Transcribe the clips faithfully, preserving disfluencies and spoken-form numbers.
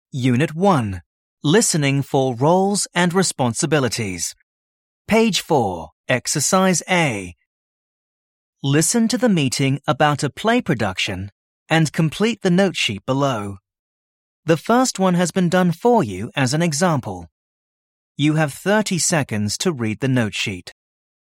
Unit one. Listening for roles and responsibilities. Page four, Exercise A. Listen to the meeting about a play production and complete the note sheet below. The first one has been done for you as an example. You have thirty seconds to read the note sheet.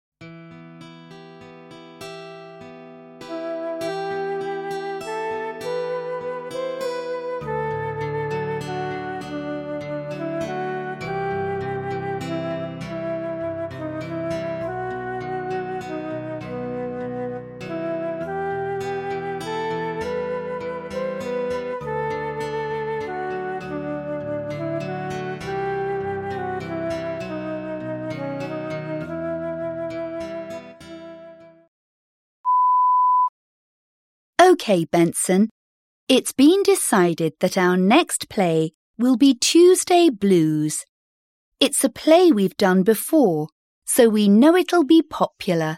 OK, Benson. It's been decided that our next play will be Tuesday Blues. It's a play we've done before, so we know it'll be popular.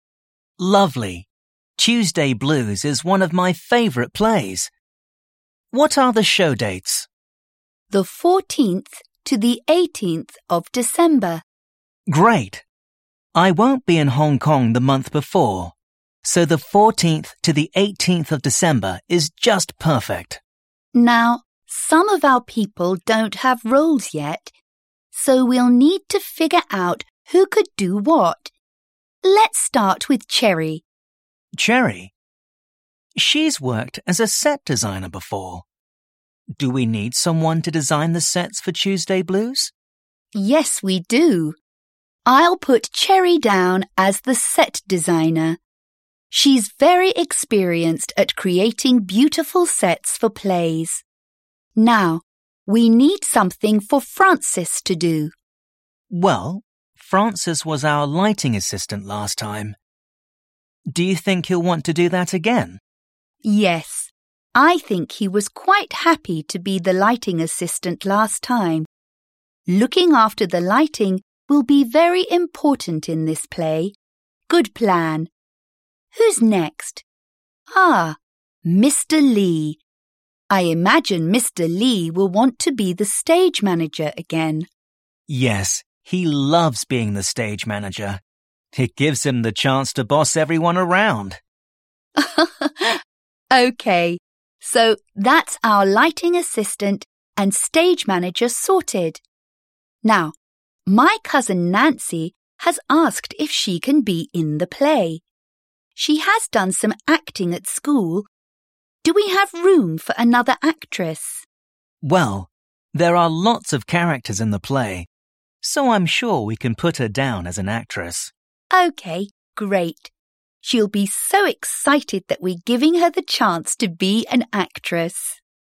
Lovely. Tuesday Blues is one of my favourite plays. What are the show dates? The fourteenth to the eighteenth of December. Great. I won't be in Hong Kong the month before, so the fourteenth to the eighteenth of December is just perfect. Now, some of our people don't have roles yet, so we'll need to figure out who could do what. Let's start with Cherry. Cherry? She's worked as a set designer before. Do we need someone to design the sets for Tuesday Blues? Yes, we do. I'll put Cherry down as the set designer. She's very experienced at creating beautiful sets for plays. Now, we need something for Francis to do. Well, Francis was our lighting assistant last time. Do you think he'll want to do that again? Yes, I think he was quite happy to be the lighting assistant last time. Looking after the lighting will be very important in this play. Good plan. Who's next? Ah, Mister Lee. I imagine Mister Lee will want to be the stage manager again. Yes, he loves being the stage manager. It gives him the chance to boss everyone around. OK, so that's our lighting assistant and stage manager sorted. Now, my cousin Nancy has asked if she can be in the play. She has done some acting at school. Do we have room for another actress? Well, there are lots of characters in the play, so I'm sure we can put her down as an actress. OK, great. She'll be so excited that we're giving her the chance to be an actress.